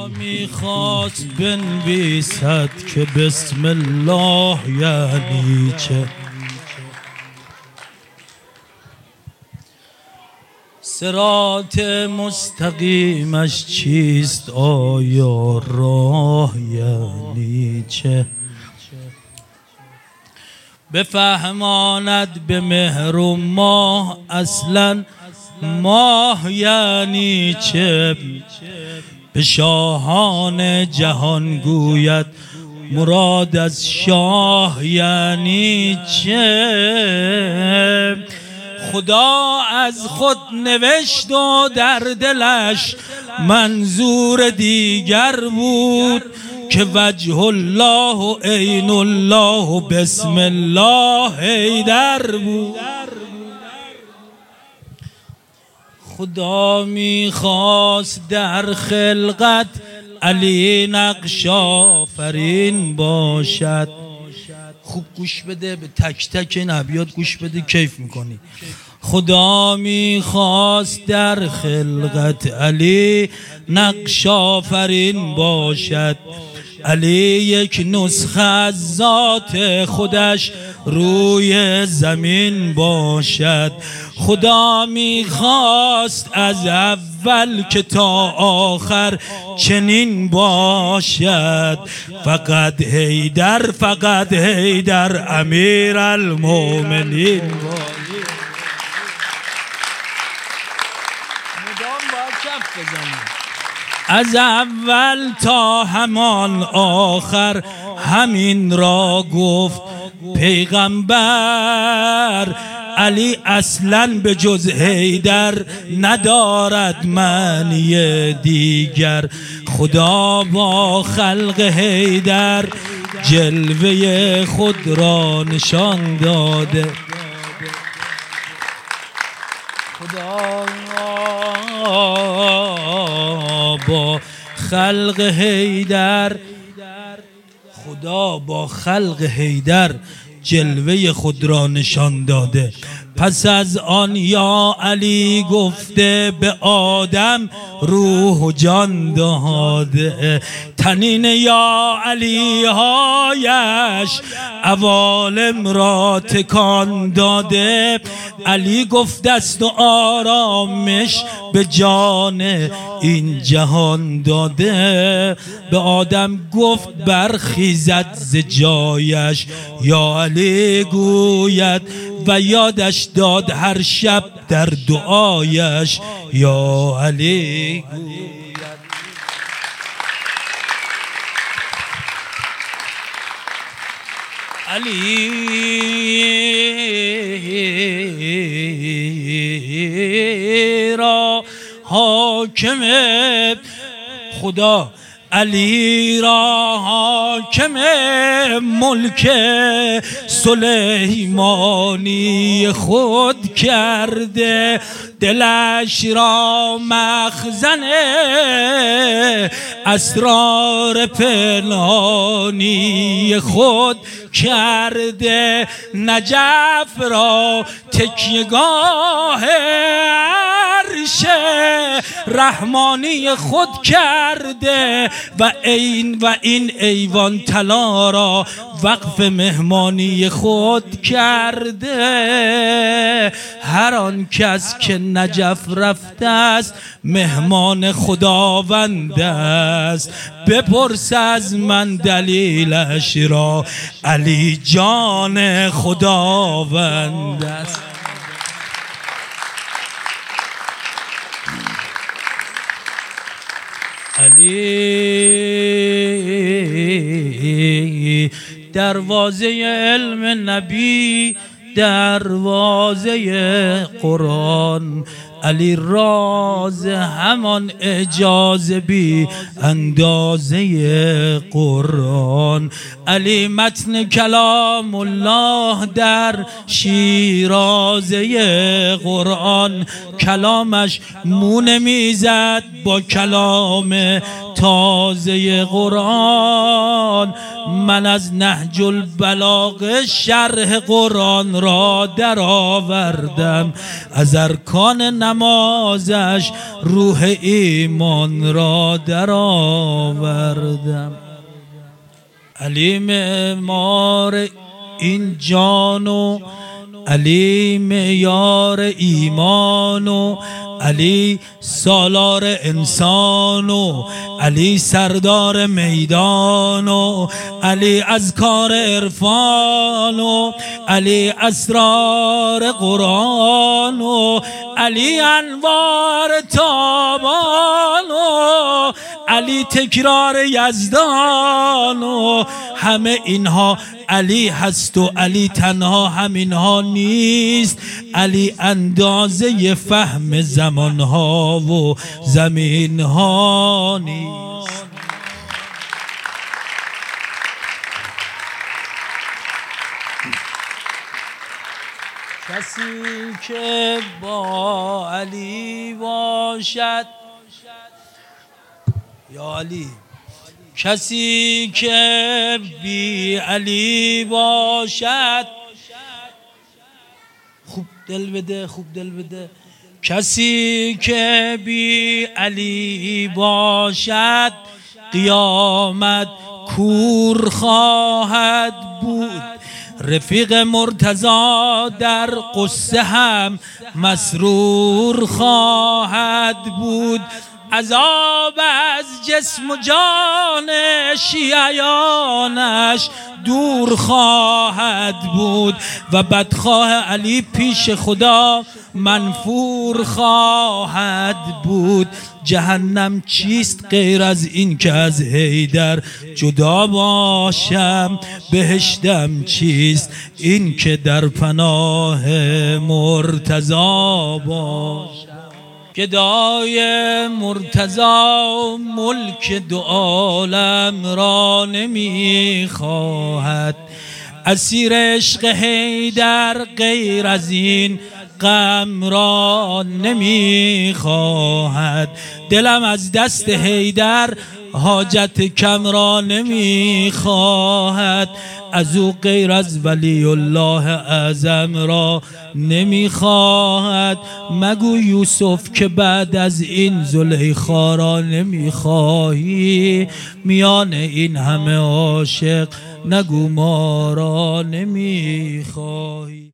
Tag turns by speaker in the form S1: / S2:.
S1: میخواست بنویسد که بسم الله یعنی چه، صراط مستقیمش چیست، آیا راه یعنی چه، بفهماند به مهر و ماه اصلا ماه یعنی چه، به شاهان جهان گوید مراد از شاه یعنی چه، خدا از خود نوشت و در دلش منظور دیگر بود که وجه الله و عین الله و بسم الله حیدر بود. خدا میخواست در خلقت علی نقش آفرین باشد. خوب گوش بده، به تک تک این ابیات گوش بده، کیف میکنی. خدا میخواست در خلقت علی نقش آفرین باشد، علی یک نسخه از ذات خودش روی زمین باشد. خدا میخواست از اول که تا آخر چنین باشد، فقط حیدر فقط حیدر امیر المؤمنین باشد. از اول تا همان آخر همین را گفت پیغمبر، علی اصلا به جز حیدر ندارد معنی دیگر. خدا با خلق حیدر جلوه خود را نشان داده. خدا با خلق حیدر، خدا با خلق حیدر جلوه خود را نشان داده. پس از آن یا علی گفته به آدم روح و جان داده، تنین یا علی هایش عوالم را تکان داده. علی گفت دست و آرامش به جان این جهان داده. به آدم گفت برخیزد ز جایش، یا علی گوید و یادش داد هر شب در دعایش، یا علی گوید. علی را حاکم خدا، علی را حاکم ملک سلیمانی خود کرده، دلش را مخزن اسرار پنهانی خود کرده، نجف را تکیهگاه عرش رحمانی خود کرده و این ایوان طلا را وقف مهمانی خود کرده. هر آن کس که نجف رفته است مهمان خداوند است، بپرس از من دلیلش را، علی جان خداوند است. علی دروازه علم نبی، دروازه قرآن، علی راز همان اعجاز بی اندازه قرآن، علی متن کلام الله در شیرازه قرآن، کلامش مونه میزد با کلام تازه قرآن. من از نهج البلاغه شرح قرآن را در آوردم، از ارکان نمازش روح ایمان را در آوردم. علی معمار این جان و علی معیار ایمان و علی سالار انسان و علی سردار میدان و علی اذکار عرفان و علی اسرار قرآن و علی انوار تابان و علی تکرار یزدان و همه اینها علی هست و علی تنها همینها نیست. علی اندازه فهم زمانها و زمینها نیست. کسی که با علی باشد، یا علی، کسی که بی علی باشد، خوب دل بده، خوب دل بده، کسی که بی علی باشد قیامت کور خواهد بود. رفیق مرتضی در قصه هم مسرور خواهد بود. عذاب از جسم و جان شیعیانش دور خواهد بود و بدخواه علی پیش خدا منفور خواهد بود. جهنم چیست غیر از این که از حیدر جدا باشم؟ بهشتم چیست این که در پناه مرتضی باشم؟ گدای مرتضی ملک دو عالم را نمی خواهد. اسیر عشق حیدر غیر از این غم را نمی خواهد. دلم از دست حیدر حاجت کم را نمی خواهد. از او غیر از ولی الله اعظم را نمی خواهد. مگو یوسف که بعد از این زلیخا را نمی خواهی؟ میان این همه عاشق نگو ما را نمی خواهی.